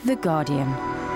The Guardian.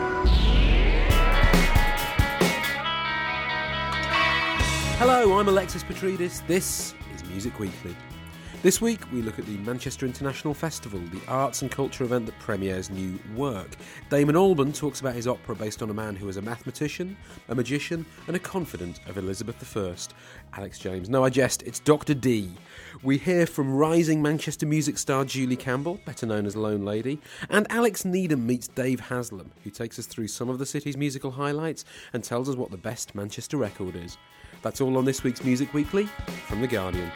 Hello, I'm Alexis Petridis. This is Music Weekly. This week we look at the Manchester International Festival, the arts and culture event that premieres new work. Damon Albarn talks about his opera based on a man who was a mathematician, a magician and a confidant of Elizabeth I. Alex James. No, I jest, it's Dr. D. We hear from rising Manchester music star Julie Campbell, better known as Lone Lady, and Alex Needham meets Dave Haslam, who takes us through some of the city's musical highlights and tells us what the best Manchester record is. That's all on this week's Music Weekly from The Guardian.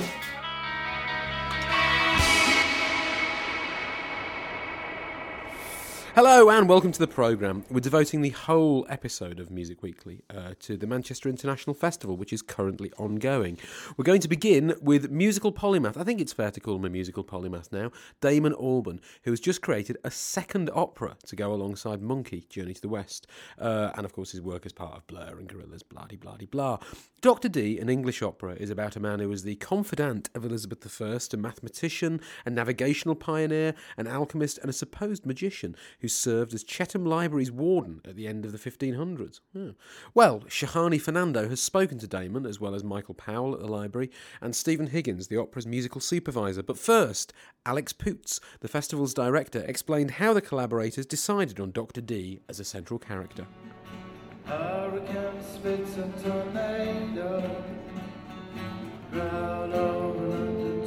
Hello and welcome to the programme. We're devoting the whole episode of Music Weekly to the Manchester International Festival, which is currently ongoing. We're going to begin with musical polymath. I think it's fair to call him a musical polymath now. Damon Albarn, who has just created a second opera to go alongside Monkey, Journey to the West. And of course his work as part of Blur and Gorillaz, blah-de-blah-de-blah. Dr. D, an English opera, is about a man who was the confidant of Elizabeth I, a mathematician, a navigational pioneer, an alchemist and a supposed magician who served as Chetham Library's warden at the end of the 1500s. Well, Shahani Fernando has spoken to Damon, as well as Michael Powell at the library, and Stephen Higgins, the opera's musical supervisor. But first, Alex Poots, the festival's director, explained how the collaborators decided on Dr. D as a central character. Hurricane spits and tornado growl over London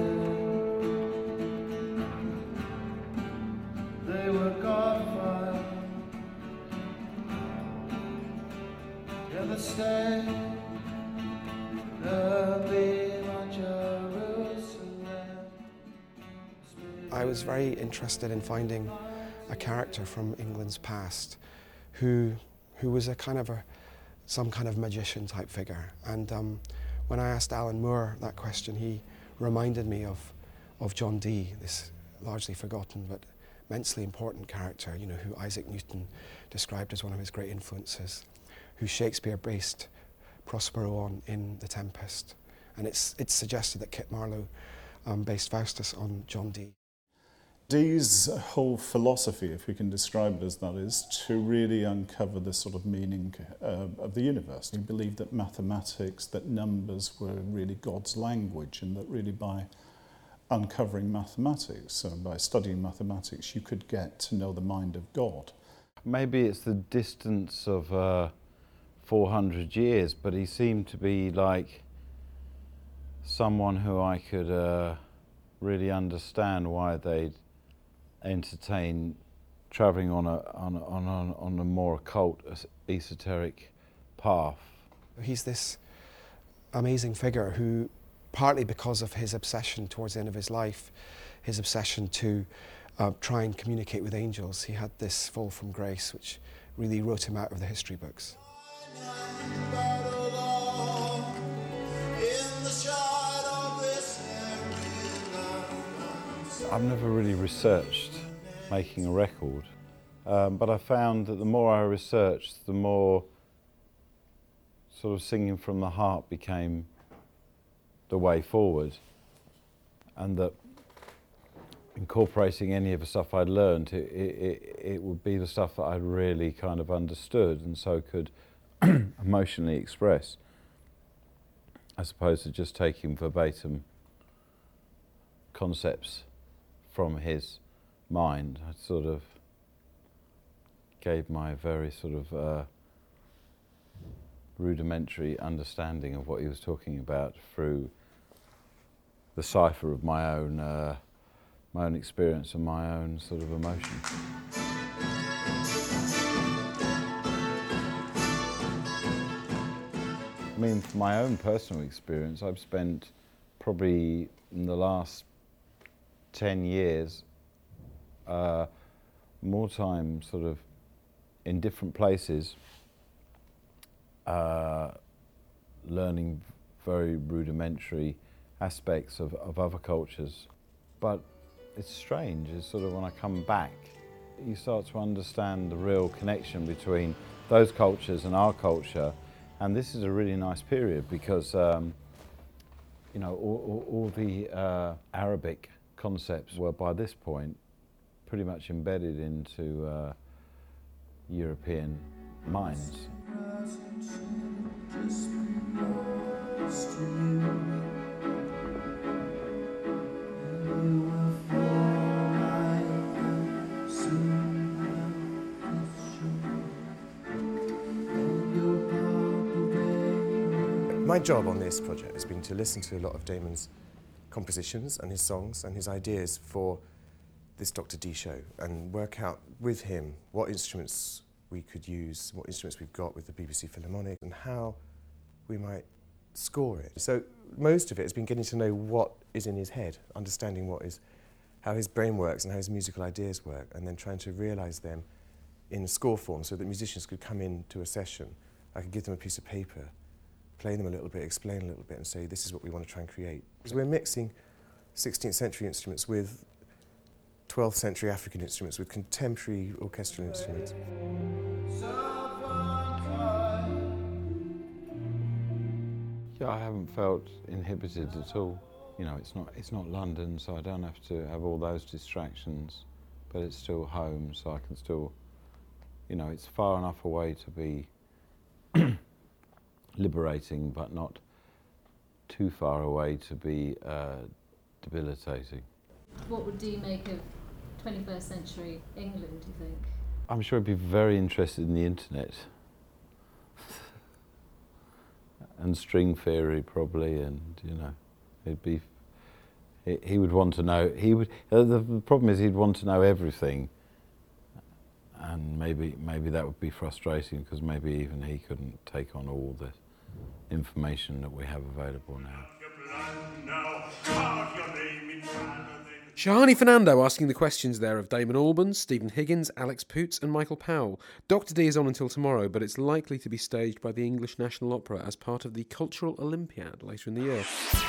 today. They were godfire in the state of Jerusalem. I was very interested in finding a character from England's past who was some kind of magician type figure. And when I asked Alan Moore that question, he reminded me of John Dee, this largely forgotten but immensely important character, who Isaac Newton described as one of his great influences, who Shakespeare based Prospero on in The Tempest. And it's suggested that Kit Marlowe based Faustus on John Dee. Dee's whole philosophy, if we can describe it as that, is to really uncover the sort of meaning of the universe. He believed that mathematics, that numbers were really God's language, and that really by uncovering mathematics, so by studying mathematics, you could get to know the mind of God. Maybe it's the distance of 400 years, but he seemed to be like someone who I could really understand why they'd entertain travelling on a more occult, esoteric path. He's this amazing figure who, partly because of his obsession towards the end of his life, his obsession to try and communicate with angels, he had this fall from grace which really wrote him out of the history books. I've never really researched making a record, but I found that the more I researched, the more sort of singing from the heart became the way forward, and that incorporating any of the stuff I'd learned, it would be the stuff that I'd really kind of understood and so could emotionally express, as opposed to just taking verbatim concepts from his mind. I sort of gave my very sort of rudimentary understanding of what he was talking about through the cipher of my own experience and my own sort of emotion. I mean, from my own personal experience, I've spent probably in the last 10 years more time sort of in different places learning very rudimentary aspects of other cultures. But it's strange, it's sort of when I come back, you start to understand the real connection between those cultures and our culture. And this is a really nice period because you know, all the Arabic concepts were by this point pretty much embedded into European minds. My job on this project has been to listen to a lot of Damon's compositions and his songs and his ideas for this Dr. D show and work out with him what instruments we could use, what instruments we've got with the BBC Philharmonic and how we might score it. So most of it has been getting to know what is in his head, understanding how his brain works and how his musical ideas work, and then trying to realise them in score form so that musicians could come into a session. I could give them a piece of paper, play them a little bit, explain a little bit and say this is what we want to try and create. Because we're mixing 16th century instruments with 12th century African instruments, with contemporary orchestral instruments. Yeah, I haven't felt inhibited at all. You know, it's not London, so I don't have to have all those distractions, but it's still home, so I can still, you know, it's far enough away to be liberating, but not too far away to be debilitating. What would Dee make of 21st century England, do you think? I'm sure he'd be very interested in the internet and string theory probably, and you know, he would want to know. The problem is he'd want to know everything, and maybe that would be frustrating because maybe even he couldn't take on all the information that we have available now. Shahani Fernando asking the questions there of Damon Albarn, Stephen Higgins, Alex Poots and Michael Powell. Dr. D is on until tomorrow, but it's likely to be staged by the English National Opera as part of the Cultural Olympiad later in the year.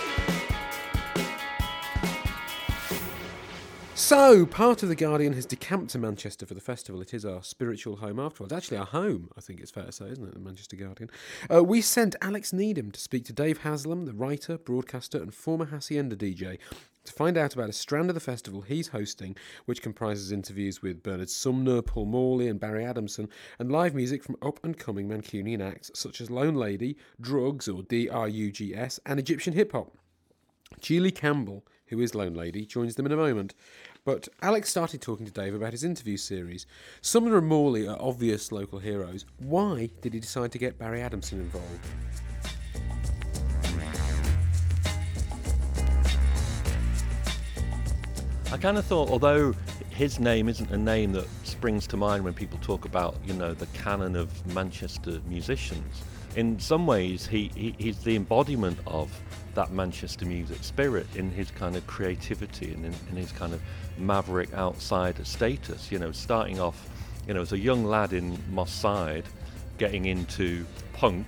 So, part of The Guardian has decamped to Manchester for the festival. It is our spiritual home after all. It's actually our home, I think it's fair to say, isn't it, the Manchester Guardian? We sent Alex Needham to speak to Dave Haslam, the writer, broadcaster and former Hacienda DJ, to find out about a strand of the festival he's hosting, which comprises interviews with Bernard Sumner, Paul Morley and Barry Adamson, and live music from up-and-coming Mancunian acts such as Lone Lady, Drugs, or DRUGS, and Egyptian hip-hop. Julie Campbell, who is Lone Lady, joins them in a moment. But Alex started talking to Dave about his interview series. Sumner and Morley are obvious local heroes. Why did he decide to get Barry Adamson involved? I kind of thought, although his name isn't a name that springs to mind when people talk about, you know, the canon of Manchester musicians, in some ways he's the embodiment of that Manchester music spirit in his kind of creativity and in his kind of maverick outsider status, you know, starting off, you know, as a young lad in Moss Side, getting into punk,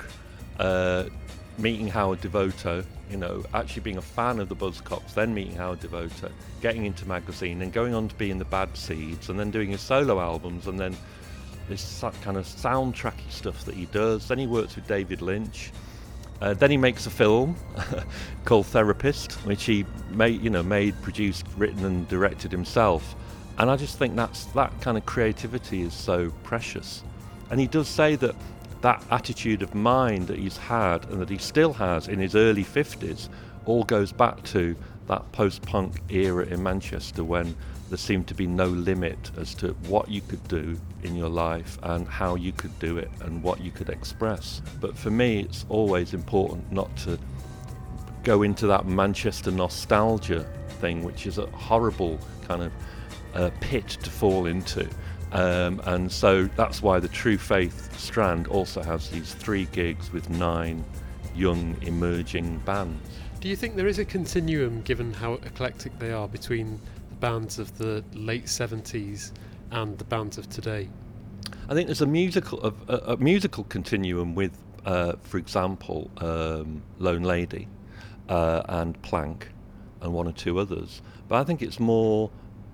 meeting Howard Devoto, you know, actually being a fan of the Buzzcocks, then meeting Howard Devoto, getting into magazine and going on to be in the Bad Seeds and then doing his solo albums and then this kind of soundtracky stuff that he does. Then he works with David Lynch. Then he makes a film called Therapist, which he made, produced, written and directed himself. And I just think that kind of creativity is so precious. And he does say that attitude of mind that he's had and that he still has in his early 50s all goes back to that post-punk era in Manchester when there seemed to be no limit as to what you could do in your life and how you could do it and what you could express. But for me, it's always important not to go into that Manchester nostalgia thing, which is a horrible kind of pit to fall into. And so that's why the True Faith strand also has these 3 gigs with 9 young emerging bands. Do you think there is a continuum, given how eclectic they are, between the bands of the late 70s and the bands of today? I think there's a musical continuum with, for example, Lone Lady and Plank and 1 or 2 others. But I think it's more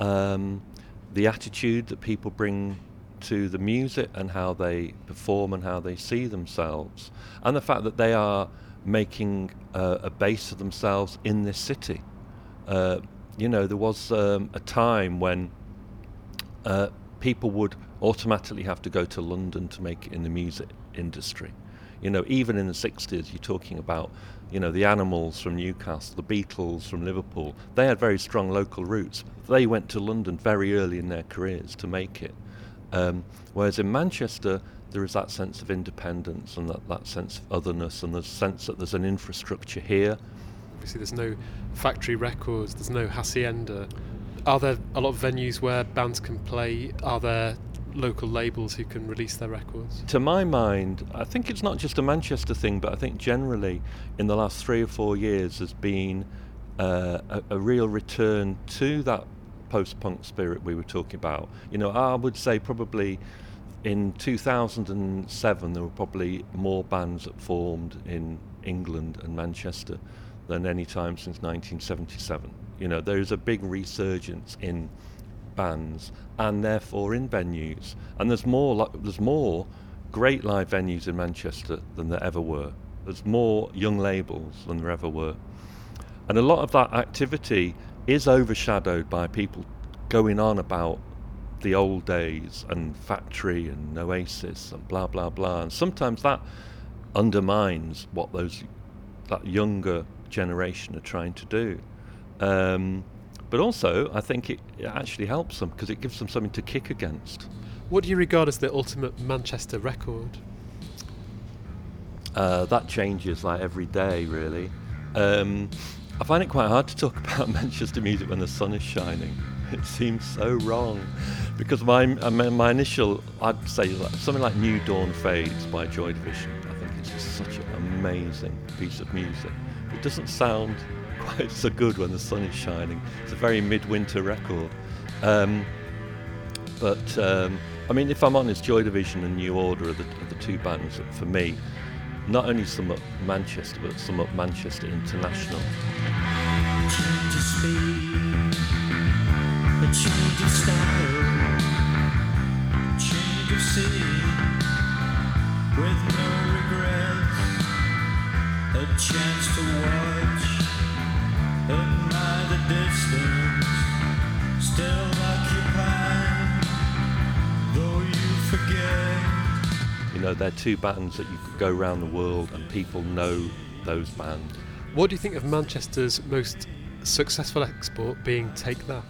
the attitude that people bring to the music and how they perform and how they see themselves, and the fact that they are making a base of themselves in this city. You know, there was a time when people would automatically have to go to London to make it in the music industry. You know, even in the 60s, you're talking about, you know, the Animals from Newcastle, the Beatles from Liverpool. They had very strong local roots. They went to London very early in their careers to make it. Whereas in Manchester, there is that sense of independence and that sense of otherness, and the sense that there's an infrastructure here. Obviously, there's no factory records, there's no hacienda. Are there a lot of venues where bands can play? Are there local labels who can release their records? To my mind, I think it's not just a Manchester thing, but I think generally in the last 3 or 4 years there's been a real return to that post-punk spirit we were talking about. You know, I would say probably in 2007 there were probably more bands that formed in England and Manchester than any time since 1977. You know, there's a big resurgence in bands and therefore in venues, and there's more great live venues in Manchester than there ever were. There's more young labels than there ever were, and a lot of that activity is overshadowed by people going on about the old days and Factory and Oasis and blah blah blah, and sometimes that undermines what that younger generation are trying to do. But also, I think it actually helps them because it gives them something to kick against. What do you regard as the ultimate Manchester record? That changes like every day, really. I find it quite hard to talk about Manchester music when the sun is shining. It seems so wrong because my initial, I'd say something like New Dawn Fades by Joy Division. I think it's just such an amazing piece of music. It doesn't sound quite so good when the sun is shining. It's a very midwinter record. But I mean, if I'm honest, Joy Division and New Order are the two bands that, for me, not only sum up Manchester, but sum up Manchester International. Change of speed, a change of style, change of city, with no regrets, a chance to watch, admire the distance, still occupied, though you forget. You know, they're two bands that you could go around the world and people know those bands. What do you think of Manchester's most successful export being Take That?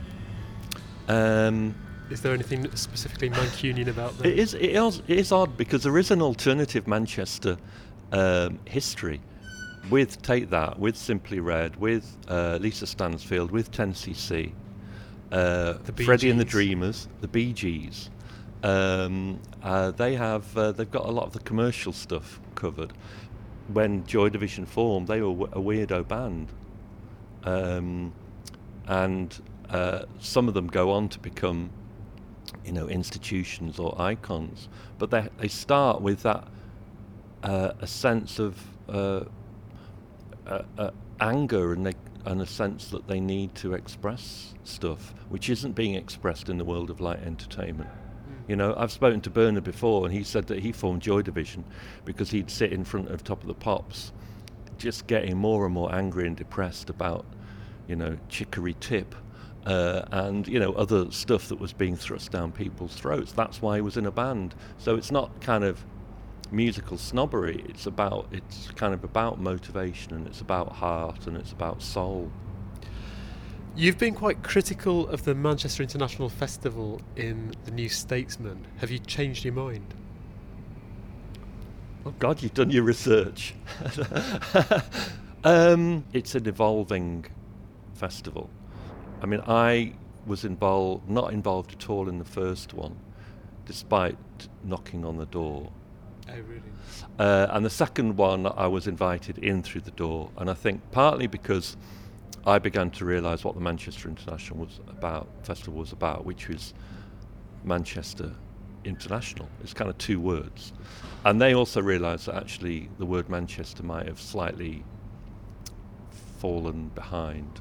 Is there anything specifically Mancunian about that? It is odd because there is an alternative Manchester history with Take That, with Simply Red, with Lisa Stansfield, with 10cc, Freddie and the Dreamers, the Bee Gees. They've got a lot of the commercial stuff covered. When Joy Division formed, they were a weirdo band, and some of them go on to become, you know, institutions or icons. But they start with that a sense of anger and a sense that they need to express stuff which isn't being expressed in the world of light entertainment. You know, I've spoken to Bernard before, and he said that he formed Joy Division because he'd sit in front of Top of the Pops, just getting more and more angry and depressed about, you know, Chicory Tip and, you know, other stuff that was being thrust down people's throats. That's why he was in a band. So it's not kind of musical snobbery. It's kind of about motivation, and it's about heart, and it's about soul. You've been quite critical of the Manchester International Festival in The New Statesman. Have you changed your mind? Oh God, you've done your research. It's an evolving festival. I mean, I was not involved at all in the first one, despite knocking on the door. Oh, really? And the second one, I was invited in through the door, and I think partly because I began to realise what the Manchester International Festival was about, which was Manchester International. It's kind of two words. And they also realised that actually the word Manchester might have slightly fallen behind.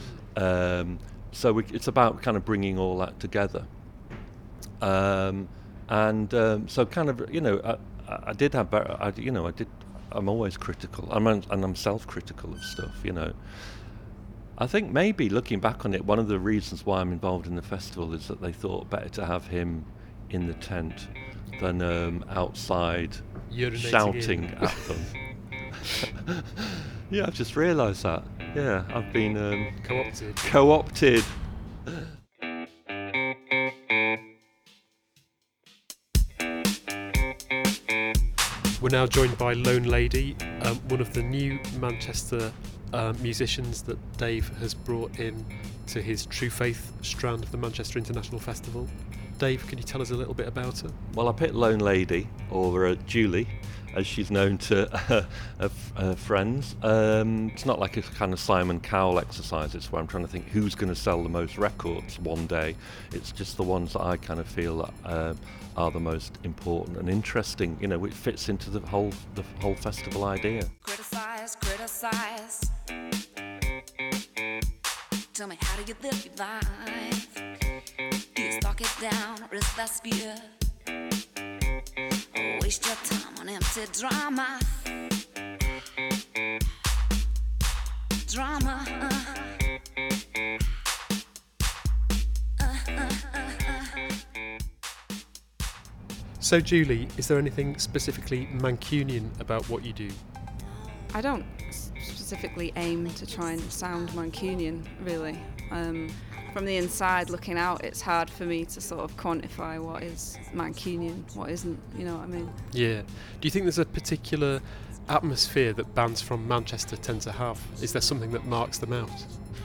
So it's about kind of bringing all that together. So kind of, you know, I did have, I'm always critical, and I'm self-critical of stuff, you know. I think maybe looking back on it, one of the reasons why I'm involved in the festival is that they thought better to have him in the tent than outside Urinating shouting in. at them. Yeah, I've just realised that. Yeah, I've been co-opted. We're now joined by Lone Lady, one of the new Manchester musicians that Dave has brought in to his True Faith strand of the Manchester International Festival. Dave, can you tell us a little bit about her? Well, I picked Lone Lady, or Julie, as she's known to her friends. It's not like a kind of Simon Cowell exercise. It's where I'm trying to think who's going to sell the most records one day. It's just the ones that I kind of feel are the most important and interesting, you know, which fits into the whole festival idea. Criticize. Tell me, how do you live your life? Do you stalk it down, risk that spear? Or waste your time on empty drama? So, Julie, is there anything specifically Mancunian about what you do? I don't specifically aim to try and sound Mancunian, really. From the inside looking out, it's hard for me to sort of quantify what is Mancunian, what isn't, you know what I mean? Yeah. Do you think there's a particular atmosphere that bands from Manchester tend to have? Is there something that marks them out?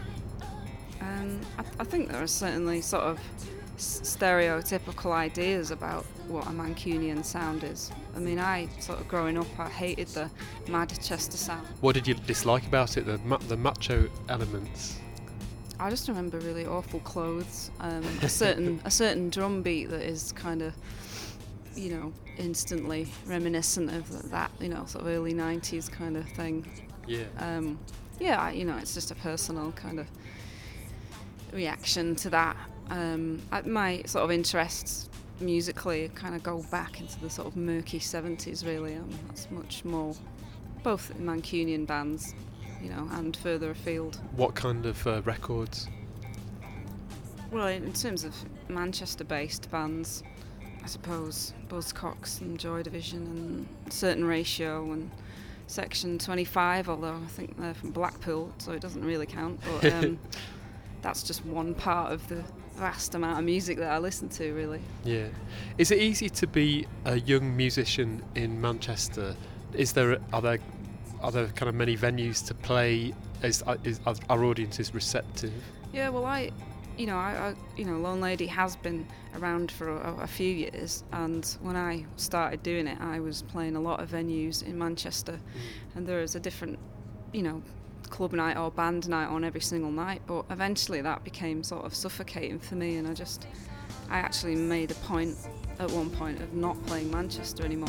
I think there are certainly sort of stereotypical ideas about what a Mancunian sound is. I mean, I sort of growing up, I hated the Manchester sound. What did you dislike about it? The macho elements? I just remember really awful clothes, a certain drum beat that is kind of, you know, instantly reminiscent of that, you know, sort of early 90s kind of thing. Yeah. You know, it's just a personal kind of reaction to that. My sort of interests musically kind of go back into the sort of murky 70s, really. That's much more, both in Mancunian bands, you know, and further afield. What kind of records? Well, in terms of Manchester-based bands, I suppose Buzzcocks and Joy Division and Certain Ratio and Section 25, although I think they're from Blackpool, so it doesn't really count. But that's just one part of the vast amount of music that I listen to, really. Yeah. Is it easy to be a young musician in Manchester? Are there kind of many venues to play? Is our audience is receptive? Yeah, well, I Lone Lady has been around for a few years, and when I started doing it, I was playing a lot of venues in Manchester, and there is a different, you know, club night or band night on every single night, but eventually that became sort of suffocating for me, and I actually made a point at one point of not playing Manchester anymore.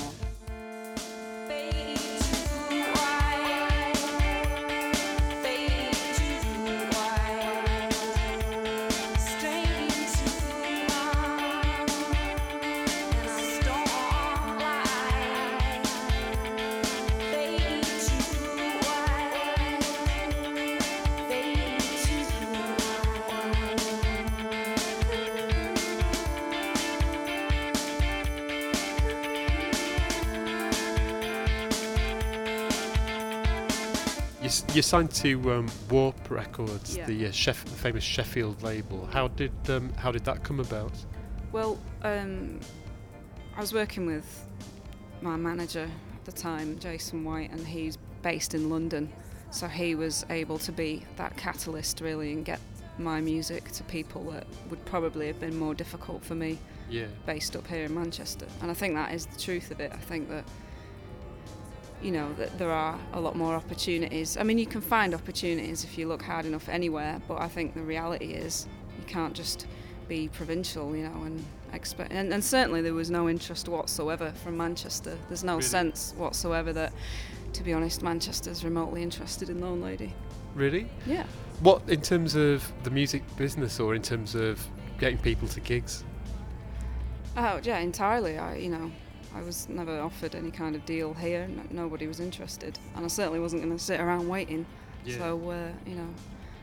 You're signed to Warp Records, the famous Sheffield label. How did that come about? Well, I was working with my manager at the time, Jason White, and he's based in London, so he was able to be that catalyst really and get my music to people that would probably have been more difficult for me, based up here in Manchester. And I think that is the truth of it. I think that, you know, that there are a lot more opportunities. I mean, you can find opportunities if you look hard enough anywhere, but I think the reality is you can't just be provincial, you know, and expect. And certainly there was no interest whatsoever from Manchester. There's no sense whatsoever that, to be honest, Manchester's remotely interested in Lone Lady. Really? Yeah. What, in terms of the music business or in terms of getting people to gigs? Oh, yeah, entirely. I was never offered any kind of deal here. Nobody was interested, and I certainly wasn't going to sit around waiting. Yeah. So,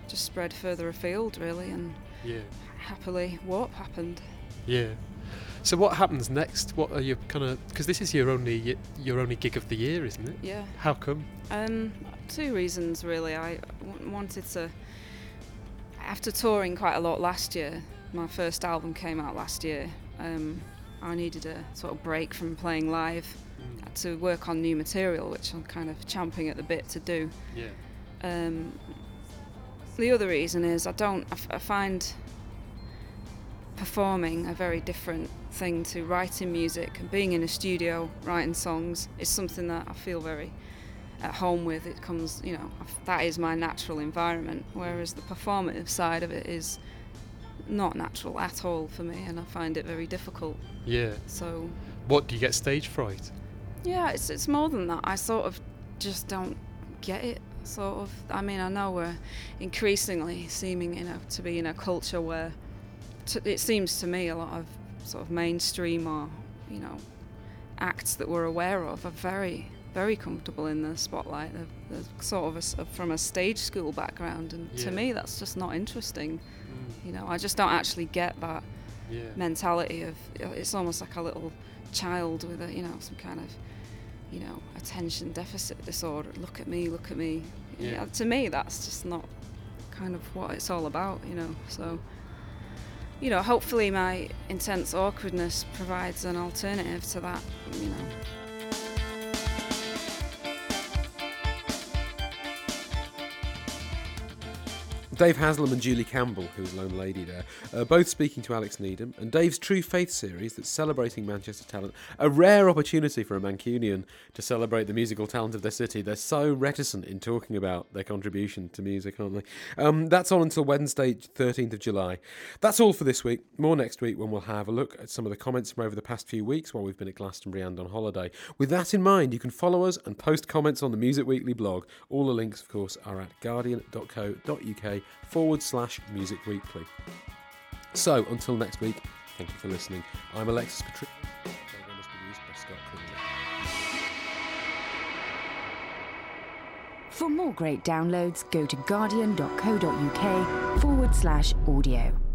just spread further afield, really, and happily Warp happened. Yeah. So what happens next? What are you kind of... Because this is your only gig of the year, isn't it? Yeah. How come? 2 reasons, really. I wanted to... After touring quite a lot last year, my first album came out last year, I needed a sort of break from playing live to work on new material, which I'm kind of champing at the bit to do. Yeah. The other reason is I find performing a very different thing to writing music, and being in a studio writing songs is something that I feel very at home with. It comes, that is my natural environment, whereas the performative side of it is not natural at all for me, and I find it very difficult. Yeah. So what, do you get stage fright? Yeah, it's more than that. I sort of just don't get it, sort of. I mean, I know we're increasingly seeming, to be in a culture where it seems to me a lot of sort of mainstream or, acts that we're aware of are very, very comfortable in the spotlight. They're sort of from a stage school background, and to me that's just not interesting. I just don't actually get that mentality of, it's almost like a little child with some kind of, attention deficit disorder. Look at me. Yeah. To me, that's just not kind of what it's all about, So, hopefully my intense awkwardness provides an alternative to that, Dave Haslam and Julie Campbell, who is Lone Lady there, both speaking to Alex Needham, and Dave's True Faith series that's celebrating Manchester talent. A rare opportunity for a Mancunian to celebrate the musical talent of their city. They're so reticent in talking about their contribution to music, aren't they? That's on until Wednesday, 13th of July. That's all for this week. More next week when we'll have a look at some of the comments from over the past few weeks while we've been at Glastonbury and on holiday. With that in mind, you can follow us and post comments on the Music Weekly blog. All the links, of course, are at guardian.co.uk/Music Weekly. So, until next week, thank you for listening. I'm Alexis Patricia. The program was produced by Scott Quinlan. For more great downloads, go to guardian.co.uk/audio.